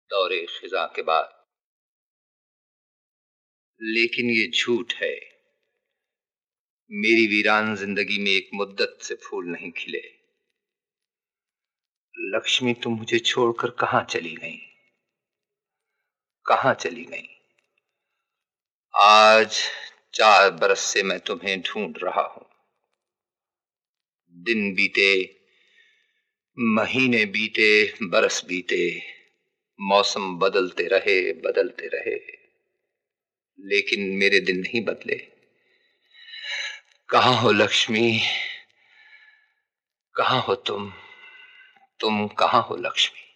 दौरे खिजा के बाद। लेकिन ये झूठ है, मेरी वीरान जिंदगी में एक मुद्दत से फूल नहीं खिले। लक्ष्मी, तुम मुझे छोड़कर कहां चली गई, कहां चली गई? आज 4 बरस से मैं तुम्हें ढूंढ रहा हूं। दिन बीते, महीने बीते, बरस बीते, मौसम बदलते रहे, लेकिन मेरे दिन नहीं बदले। कहां हो लक्ष्मी, कहां हो तुम कहां हो लक्ष्मी?